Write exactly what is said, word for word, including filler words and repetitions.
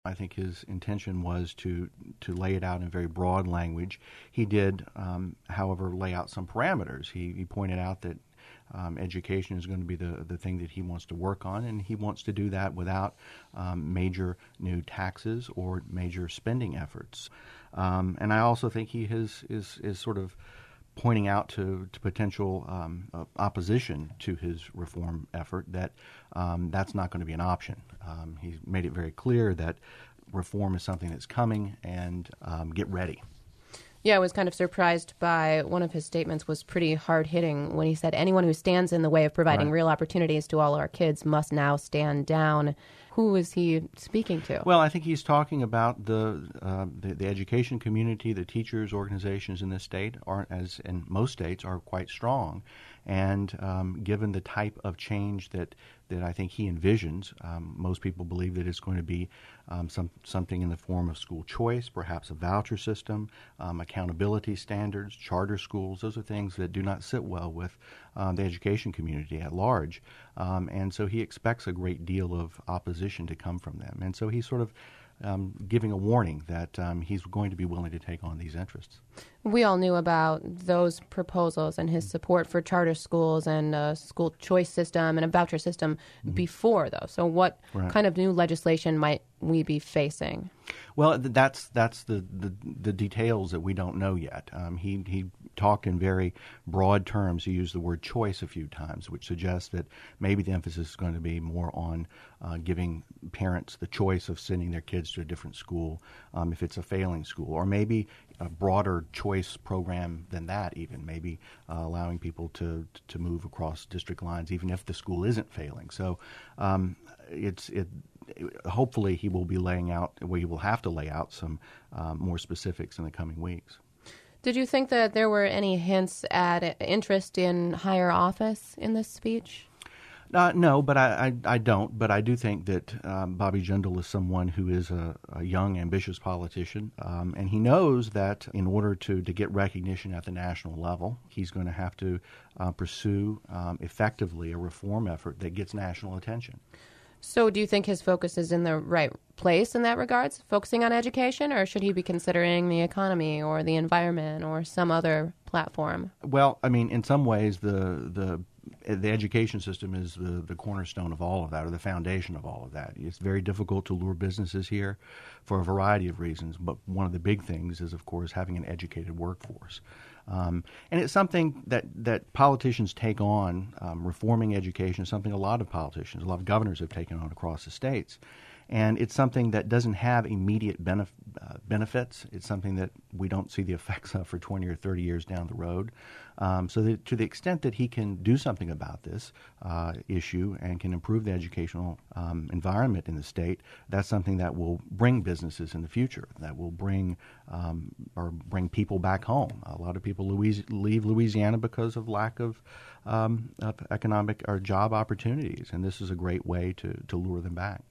I think his intention was to, to lay it out in very broad language. He did, um, however, lay out some parameters. He, he pointed out that um, education is going to be the, the thing that he wants to work on, and he wants to do that without um, major new taxes or major spending efforts. Um, and I also think he has, is, is sort of pointing out to, to potential um, uh, opposition to his reform effort that um, that's not going to be an option. Um, he's made it very clear that reform is something that's coming, and um, get ready. Yeah, I was kind of surprised by one of his statements was pretty hard-hitting when he said anyone who stands in the way of providing Right. real opportunities to all our kids must now stand down. Who is he speaking to? Well, I think he's talking about the, uh, the the education community. The teachers' organizations in this state are, as in most states, are quite strong. And um, given the type of change that, that I think he envisions, um, most people believe that it's going to be um, some something in the form of school choice, perhaps a voucher system, um, accountability standards, charter schools. Those are things that do not sit well with um, the education community at large. Um, and so he expects a great deal of opposition to come from them. And so he's sort of um, giving a warning that um, he's going to be willing to take on these interests. We all knew about those proposals and his support for charter schools and a school choice system and a voucher system mm-hmm. before, though. So what right. kind of new legislation might we be facing? Well, that's that's the, the, the details that we don't know yet. Um, he he talked in very broad terms. He used the word choice a few times, which suggests that maybe the emphasis is going to be more on uh, giving parents the choice of sending their kids to a different school um, if it's a failing school, or maybe a broader choice program than that even, maybe uh, allowing people to to move across district lines even if the school isn't failing. So um, it's it. Hopefully he will be laying out, well, he will have to lay out some um, more specifics in the coming weeks. Did you think that there were any hints at interest in higher office in this speech? Uh, no, but I, I, I don't. But I do think that um, Bobby Jindal is someone who is a, a young, ambitious politician, um, and he knows that in order to, to get recognition at the national level, he's going to have to uh, pursue um, effectively a reform effort that gets national attention. So do you think his focus is in the right place in that regards, focusing on education, or should he be considering the economy or the environment or some other platform? Well, I mean, in some ways, the the the education system is the, the cornerstone of all of that, or the foundation of all of that. It's very difficult to lure businesses here for a variety of reasons, but one of the big things is, of course, having an educated workforce. Um, and it's something that, that politicians take on, um, reforming education, something a lot of politicians, a lot of governors have taken on across the states. And it's something that doesn't have immediate benef- uh, benefits. It's something that we don't see the effects of for twenty or thirty years down the road. Um, so that to the extent that he can do something about this uh, issue and can improve the educational um, environment in the state, that's something that will bring businesses in the future, that will bring um, or bring people back home. A lot of people Louis- leave Louisiana because of lack of, um, of economic or job opportunities, and this is a great way to, to lure them back.